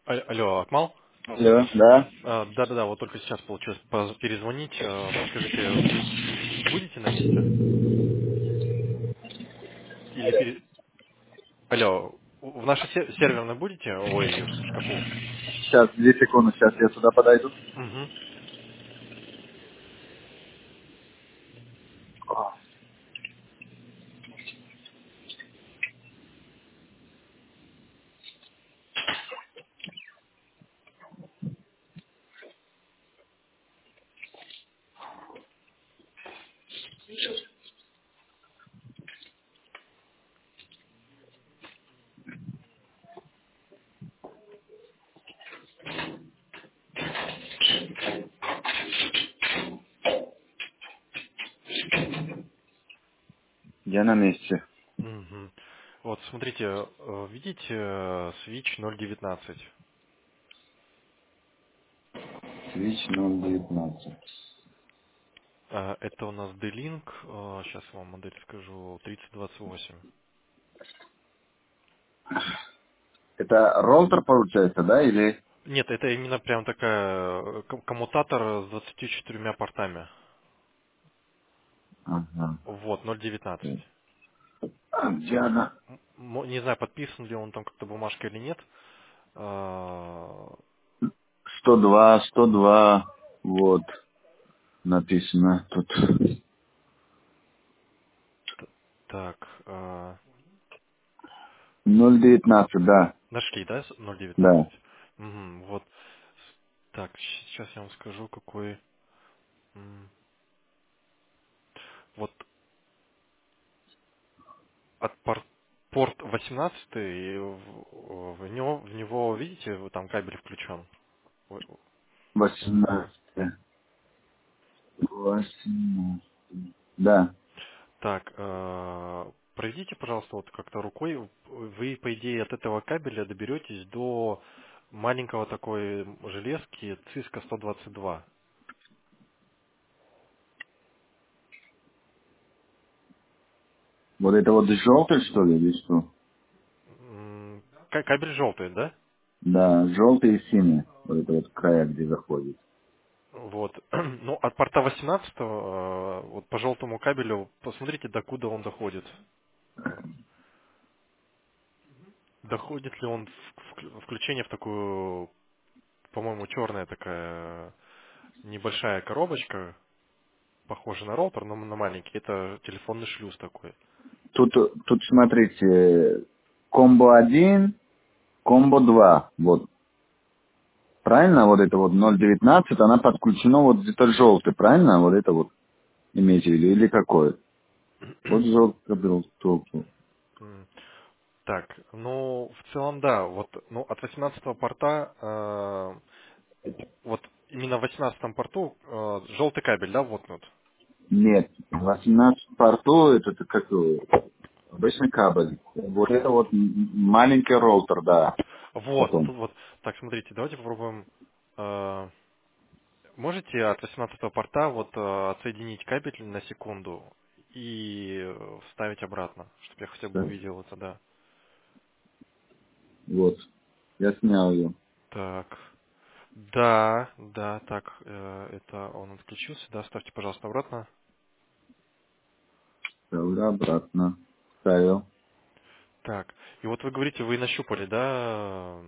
Алло, Акмал? Алло, да. Да-да-да, вот только сейчас получилось перезвонить. Подскажите, вы будете на месте? Или Алло, в нашей серверной будете? Ой, в шкафу. Сейчас, 2 секунды, сейчас я туда подойду. Угу. Я на месте. Угу. Вот, смотрите, видите Switch 019? Switch 019. Это у нас D-Link, сейчас вам модель скажу, 3028. Это роутер получается, да, или? Нет, это именно прям такая коммутатор с 24 портами. Ага. Вот, 019. А где она? Не знаю, подписан ли он там как-то бумажкой или нет. А, 102, 102. Вот, написано тут. так, 019, да. нашли, да, 019? Да. Мгм, вот. Так, сейчас я вам скажу, какой... м, Вот от порт 18 в него, видите, вот там кабель включен. Ага. 18. 18. Да. Так, пройдите, пожалуйста, вот как-то рукой. Вы, по идее, от этого кабеля доберетесь до маленького такой железки Cisco 122. Вот это вот желтый, что ли, или что? Кабель желтый, да? Да, желтый и синий. Вот это вот края, где заходит. Вот. Ну, от порта 18, вот по желтому кабелю, посмотрите, докуда он доходит. Доходит ли он включение в такую, по-моему, черная такая небольшая коробочка, похожая на роутер, но на маленький. Это телефонный шлюз такой. Тут смотрите, комбо один, комбо 2, вот. Правильно, вот это вот 019, она подключена вот где-то желтый, правильно? Вот это вот имеете в виду, или какой? Вот желтый был толку. М. Так, ну, в целом, да, вот, ну, от 18 порта, вот именно в 18 порту желтый кабель, да, воткнут? Нет, 18 порту, это как обычный кабель. Вот это вот маленький роутер, да, Вот, ну потом. тут вот, так, смотрите, давайте попробуем, э, можете от 18 порта вот отсоединить кабель на секунду и вставить обратно, чтобы я хотя бы Да. увидел это, да. Вот, я снял ее. Так, да, да, так, это он отключился, да, ставьте, пожалуйста, обратно. Ставлю обратно. Ставил. Так, и вот вы говорите, вы нащупали, да,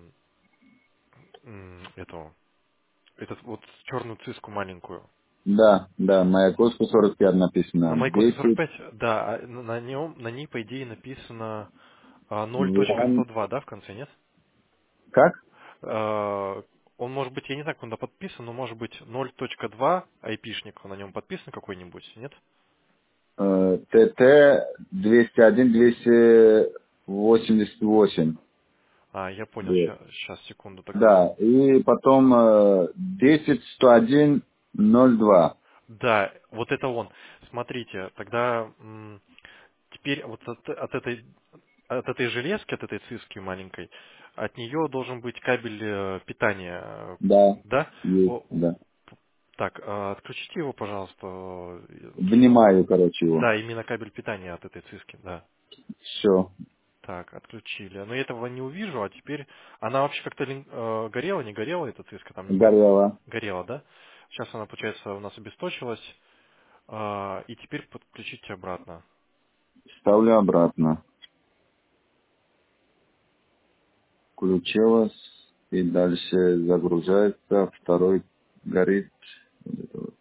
этот вот черную циску маленькую. Да, да, моя кошка 45 На написано. Майкосе 10 45, да, на ней, по идее, написано Ван. 0.102, да, в конце, нет? Как? Он может быть, я не знаю, как он подписан, но может быть 0.2 айпишник на нем подписан какой-нибудь, нет? ТТ 201-288. Я понял, Вот. сейчас, секунду тогда. Да, и потом 10-101-02. Да, вот это он. Смотрите, тогда теперь вот от этой железки, от этой циски маленькой, от нее должен быть кабель питания, Да, да? есть, да. Так, отключите его, пожалуйста. Вынимаю, короче, его. Да, именно кабель питания от этой циски, да. Все. Так, отключили. Но я этого не увижу, а теперь... Она вообще как-то горела, не горела, эта циска там непонятно. Горела. Горела, да? Сейчас она, получается, у нас обесточилась. И теперь подключите обратно. Ставлю обратно. Включилась. И дальше загружается. Второй горит. Вот это вот.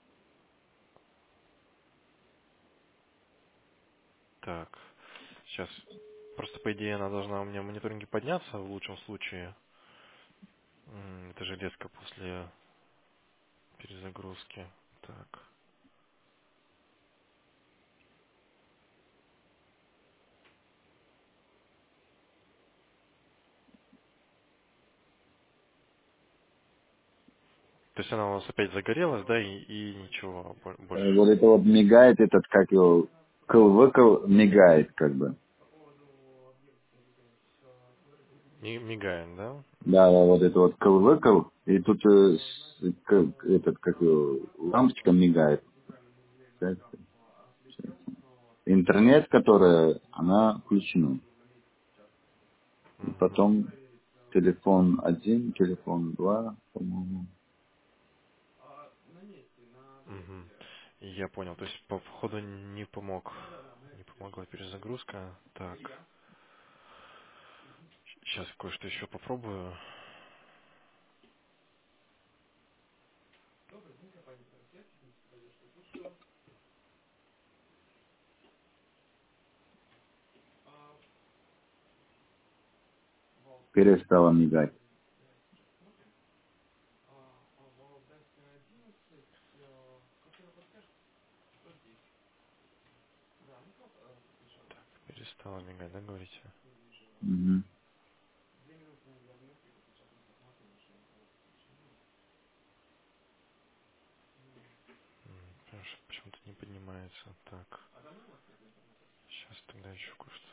Так, сейчас. Просто, по идее, она должна у меня в мониторинге подняться в лучшем случае. Это железка после перезагрузки. Так. То есть она у нас опять загорелась, да, и ничего больше. Вот это вот мигает этот, как его, кл-выкл мигает, как бы. Мигает, да? Да, да, вот это вот кл-выкл, и тут этот, как его, лампочка мигает. Интернет, которая, она включена. И Мгм. потом телефон один, телефон два, по-моему. Мгм. Я понял. То есть по входу не помог. Не помогла перезагрузка. Так. Сейчас кое-что еще попробую. Перестала мигать. Перестала мигать, да, говорите? Мгм. Потому что почему-то не поднимается. Так. Сейчас тогда еще кое-что.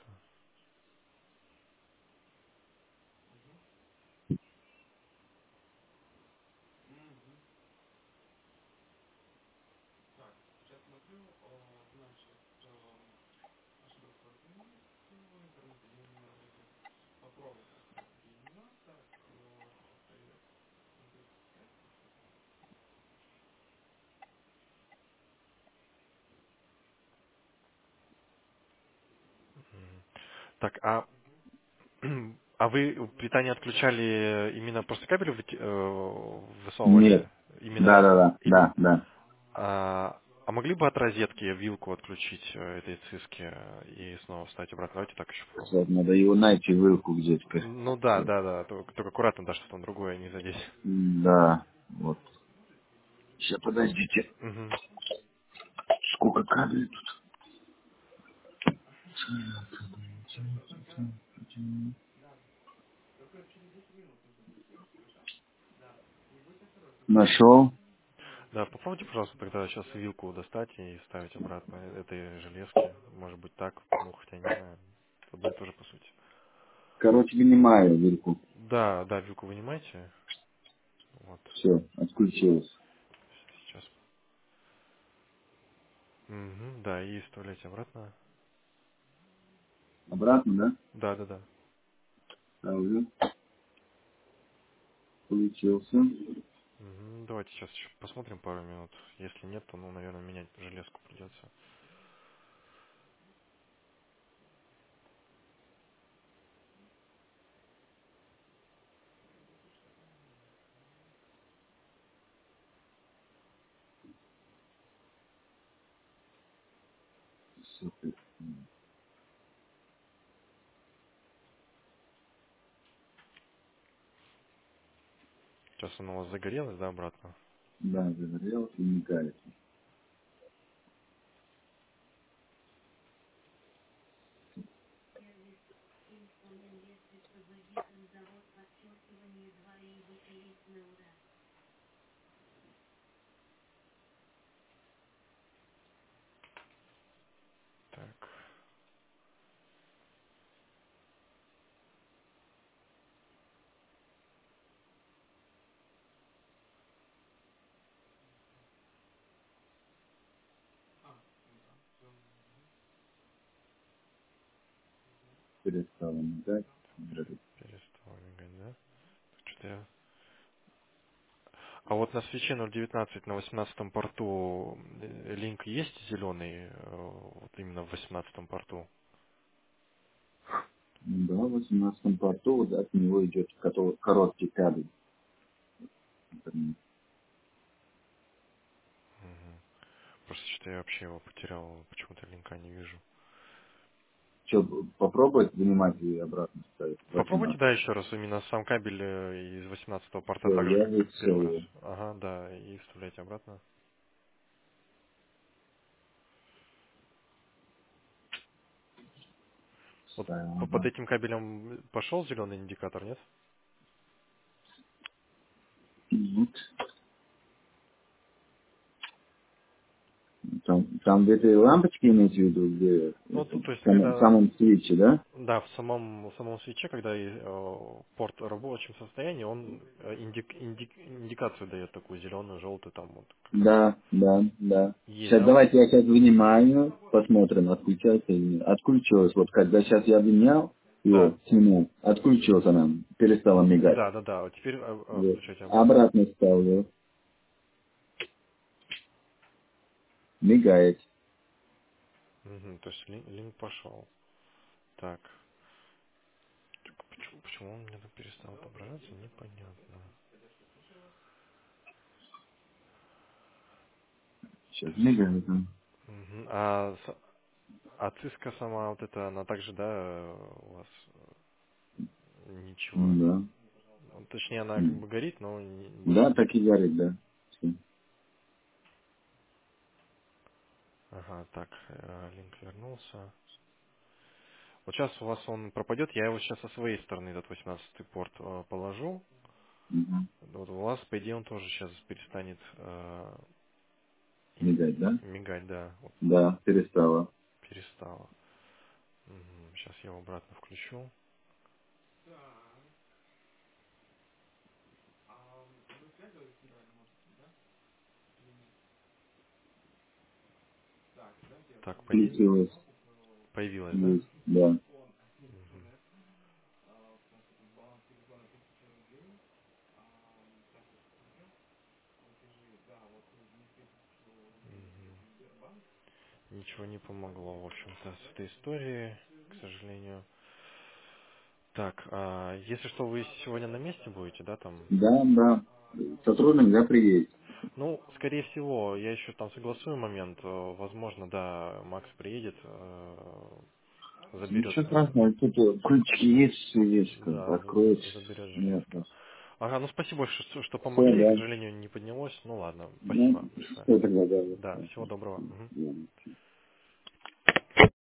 Так, а вы питание отключали именно просто кабель Нет. высовывали? Да, да, Именно, да, да, да. а могли бы от розетки вилку отключить этой циски и снова вставить обратно? Давайте так еще Сейчас попробуем. надо его найти, вилку где-то. Ну да, да, да, только аккуратно, да, что там другое не задеть. Да, вот. Сейчас, подождите. Мгм. Сколько кабелей тут? Нашел. Да, попробуйте, пожалуйста, тогда сейчас вилку достать и ставить обратно этой железки. Может быть так, ну хотя не знаю, одно и то же по сути. Короче, вынимаю вилку. Да, да, вилку вынимайте. Вот, Все, отключилась. сейчас. Мгм, да, и вставляйте обратно. Обратно, да? Да, да, да. Ставлю. Получился. Мгм, давайте сейчас еще посмотрим пару минут. Если нет, то, ну, наверное, менять железку придется. Супер. Сейчас она у вас загорелась, да, обратно? Да, загорелся и мигает. Так. перестала мигать. Перестал мигать, да? Что-то я... А вот на свече 0.19 на 18 порту линк есть зеленый, вот именно в 18 порту? Да, в 18 порту вот от него идет короткий кабель. Мгм. Просто что-то я вообще его потерял, почему-то линка не вижу. Что, попробовать вынимать и обратно ставить? В Попробуйте, 18. да, еще раз именно сам кабель из 18 порта, Все, так же, я как в вытащил первый раз. его. Ага, да, и вставляйте обратно. Вот Ставил под обратно. этим кабелем пошел зеленый индикатор, нет? Вот. Там в этой лампочке имеете в виду, где Ну, это, то есть, в когда, самом свече, да? да, в самом свече, когда порт в рабочем состоянии, он индикацию дает такую зеленую, желтую, там вот как Да, да, да. есть, Сейчас да? давайте я сейчас вынимаю, посмотрим, отключается или нет. Отключилась. Вот когда сейчас я вынял Да, его, снимал, отключилась она, перестала мигать. да, да, да. Вот теперь Вот. включайте обратно. Обратно ставлю. Мигает. Мгм, то есть линк пошел. Так, почему он мне перестал отображаться, непонятно. Сейчас То есть, мигает он. мгм. А циска сама вот эта, она также, да, у вас ничего. Ну да. Ну, точнее, она как М. бы горит, но Да, так и горит, да. Всё. Ага, так, линк вернулся. Вот сейчас у вас он пропадет, я его сейчас со своей стороны, этот 18-й порт, положу. Мгм. Вот у вас, по идее, он тоже сейчас перестанет Мигать, да? мигать, да, вот Да, перестала. перестало. Сейчас я его обратно включу. Так, Включилась. появилось, да? Есть, да. Мгм. Мгм. Ничего не помогло, в общем-то, с этой историей, к сожалению. Так, если что, вы сегодня на месте будете, да, там? Да, да. Сотрудник, да, приедет. Ну, скорее всего, я еще там согласую момент. Возможно, да, Макс приедет, заберет, Ничего страшного, тут ключики есть, все есть, как бы да, откроешь. заберет Ну, железко. Ага, ну спасибо большое, что все, помогли. К да. сожалению, не поднялось. Ну ладно, Ну, спасибо большое. что тогда, да, Да, всего доброго. Мгм. вот.